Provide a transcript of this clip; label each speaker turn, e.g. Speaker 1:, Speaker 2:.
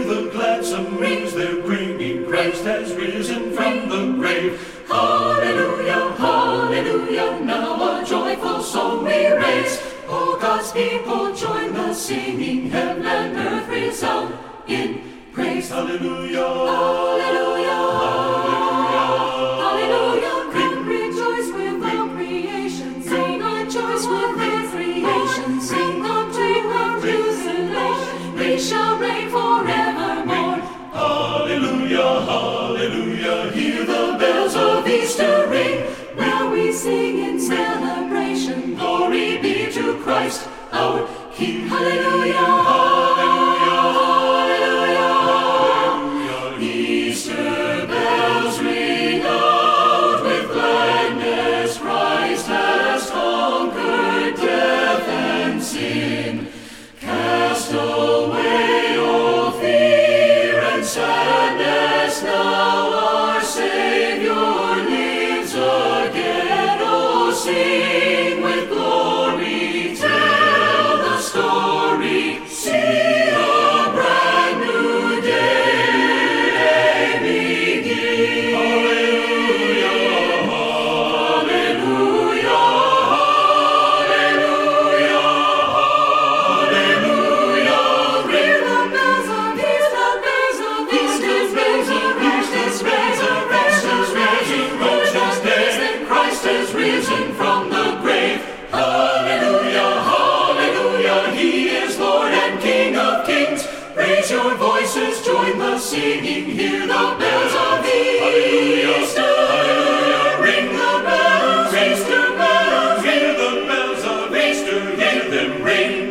Speaker 1: the gladsome news they're bringing. Christ has risen from the grave. Hallelujah, hallelujah, now a joyful song we raise. All God's people join the singing, heaven and earth resound in praise. Hallelujah, hallelujah, hallelujah, hallelujah. Come rejoice with all creation, sing rejoice with all creation, sing the tune of jubilation. We shall reign forevermore. Hallelujah, hallelujah, hear the bells of Easter ring. Now we sing in celebration, glory be to Christ our King. Hallelujah, hallelujah, hallelujah, Easter bells ring out with gladness. Christ has conquered death and sin. Cast away all fear and sadness, now our Savior lives again. Oh, sing with glory, tell the story, see a brand new day begin. Hallelujah, hallelujah, hallelujah, hallelujah. Ring the bells of Easter, bells of Easter's resurrection's rising, Rose's days that Christ has risen from the grave. Hallelujah, hallelujah, He is Lord and King of kings. Raise your voices, join the singing, hear the bells of Easter. Hallelujah, ring the bells, Easter bells, hear the bells of Easter, hear them ring.